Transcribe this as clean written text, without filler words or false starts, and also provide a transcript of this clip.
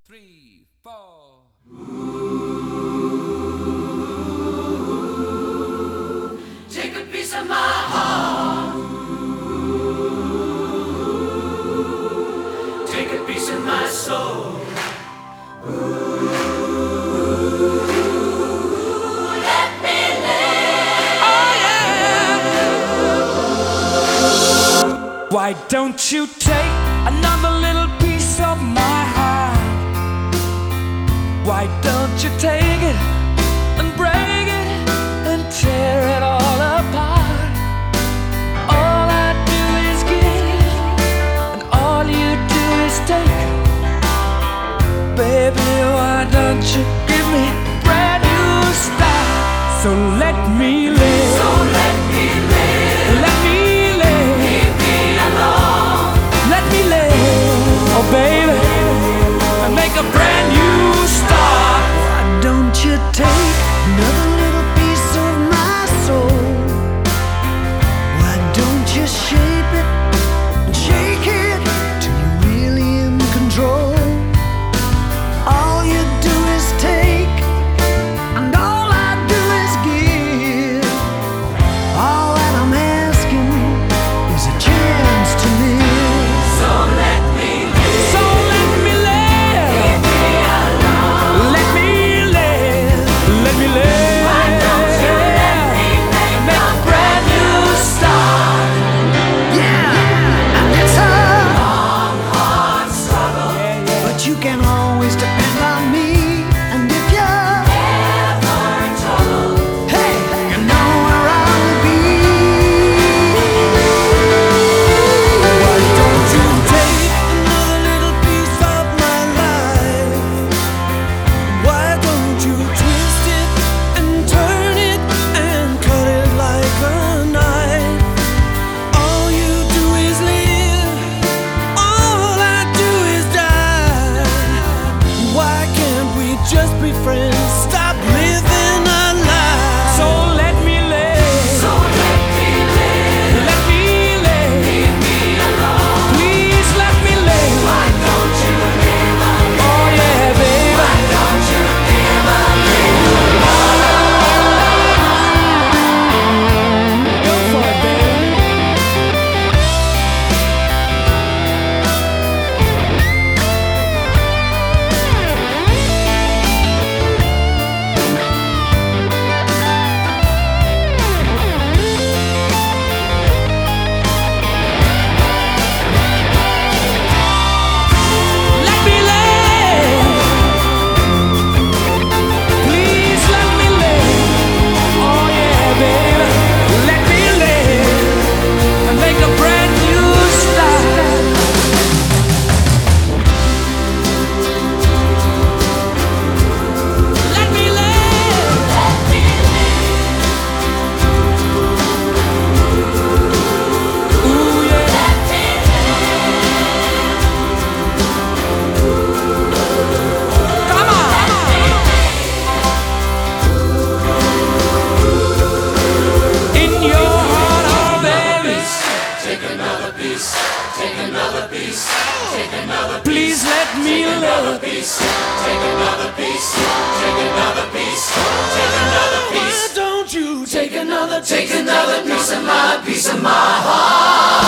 three, four. Take a piece of my heart. Take a piece of my soul. Let me live. Oh yeah. Why don't you take another little piece of my heart? Why don't you take it and break it and tear it all apart? All I do is give, and all you do is take. Baby, why don't you give me a brand new start? So let me live. So let me live. Let me live. Leave me alone. Let me live. Oh baby, and make a brand new start. Why don't you take another little piece of my soul? Why don't you shape it and shake it till you're really in control? All you do is take, and all I do is give. All that I'm asking is a chance to live. So let me live. So let me live. Leave me alone. Let me live. Let me live. Why don't you let me make a brand new start? Yeah, and it's a Long, hard struggle. but you can always depend on me. And if you're Ever in trouble. hey, you know where I'll be. Why don't you take another little piece of my life? Why don't you twist it and turn it and cut it like a knife? All you do is live, all I do is die. Why can't we just be friends? Stop living our lives. So let me live. So let me live. Let me live. Leave me alone. Please let me live. Why don't you live alone? Oh yeah, baby. Why don't you live alone? Go for it, baby. Let me live. Please let me live. Oh yeah, baby. Let me live and make a brand new start. Let me live. Ooh yeah. Come on. In your heart, oh baby. Take another piece. Take another piece. Take another Please let me live. piece. Take another piece. Take another piece. Take another piece. Why don't you Take another piece of my heart.